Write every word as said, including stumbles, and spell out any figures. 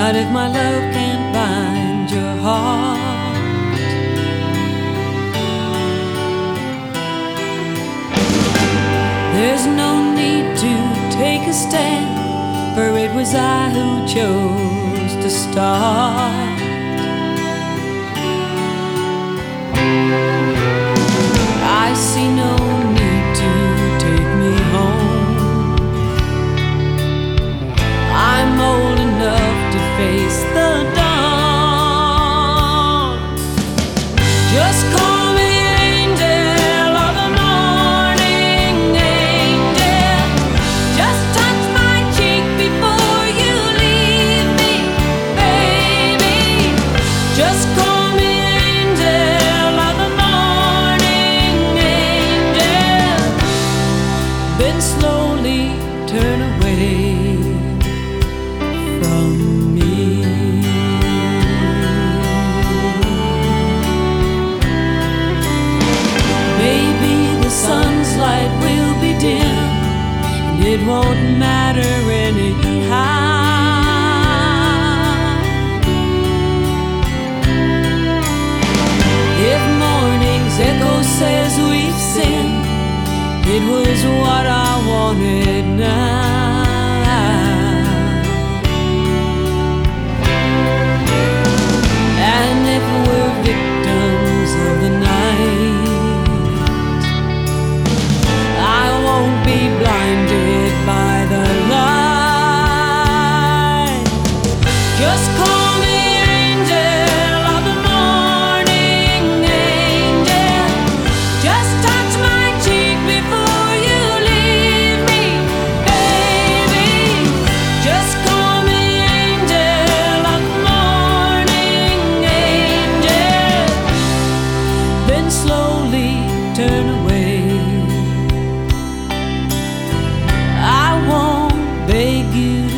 Not if my love can't bind your heart. There's no need to take a stand, for it was I who chose to start. I see no need to take me home. I'm old enough to face the dawn. Just call me angel of the morning, angel. Just touch my cheek before you leave me, baby. Just call me angel of the morning, angel. Then slowly turn away from me. Maybe the sun's light will be dim, and it won't matter anyhow. If morning's echo says we've sinned, it was what I wanted now. And if we're victims of the night, I won't be blinded by the light. Just call me angel of the morning, angel. Just touch my cheek before you leave me, baby. Just call me angel of the morning, angel. Then slowly turn away. I won't beg you